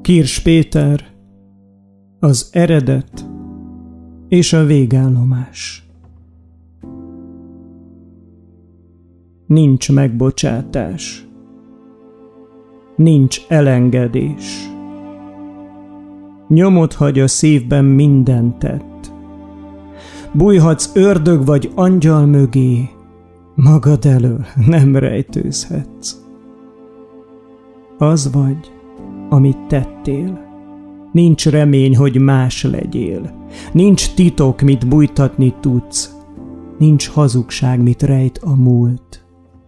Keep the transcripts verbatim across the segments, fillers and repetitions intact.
Kirs Péter, az eredet és a végállomás. Nincs megbocsátás, nincs elengedés. Nyomot hagy a szívben minden tett. Bújhatsz ördög vagy angyal mögé, magad elől nem rejtőzhetsz. Az vagy, amit tettél. Nincs remény, hogy más legyél. Nincs titok, mit bújtatni tudsz. Nincs hazugság, mit rejt a múlt.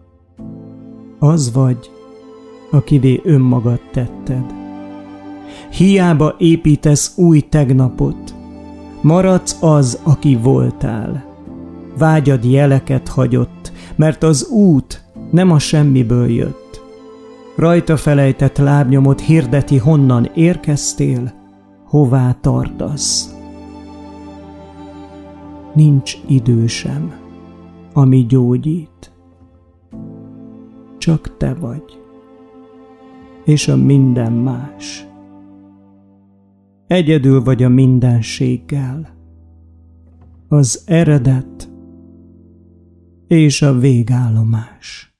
Az vagy, akivé önmagad tetted. Hiába építesz új tegnapot. Maradsz az, aki voltál. Vágyad jeleket hagyott, mert az út nem a semmiből jött. Rajta felejtett lábnyomot hirdeti, honnan érkeztél, hová tartasz. Nincs idő sem, ami gyógyít. Csak te vagy, és a minden más. Egyedül vagy a mindenséggel, az eredet és a végállomás.